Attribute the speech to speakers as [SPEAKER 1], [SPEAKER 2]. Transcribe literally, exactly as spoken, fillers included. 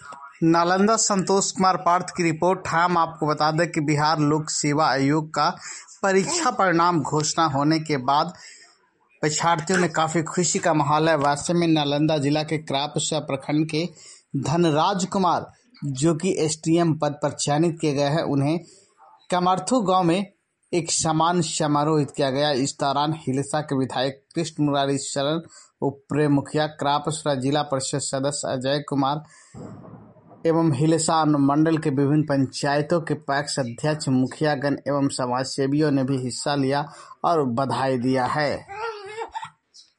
[SPEAKER 1] नालंदा संतोष कुमार पार्थ की रिपोर्ट। हम आपको बता दें कि बिहार लोक सेवा आयोग का परीक्षा परिणाम घोषणा होने के बाद परीक्षार्थियों में काफी खुशी का माहौल है। वैसे में नालंदा जिला के क्रापसा प्रखंड के धनराज कुमार, जो कि एसडीएम पद पर चयनित किए गए हैं, उन्हें कमर्थू गांव में एक सम्मान समारोह किया गया। इस दौरान हिलसा के विधायक कृष्ण मुरारी शरण, उप मुखिया क्रापसा, जिला परिषद सदस्य अजय कुमार एवं हिलसा अनुमंडल के विभिन्न पंचायतों के पैक्स अध्यक्ष, मुखियागण एवं समाजसेवियों ने भी हिस्सा लिया और बधाई दिया है।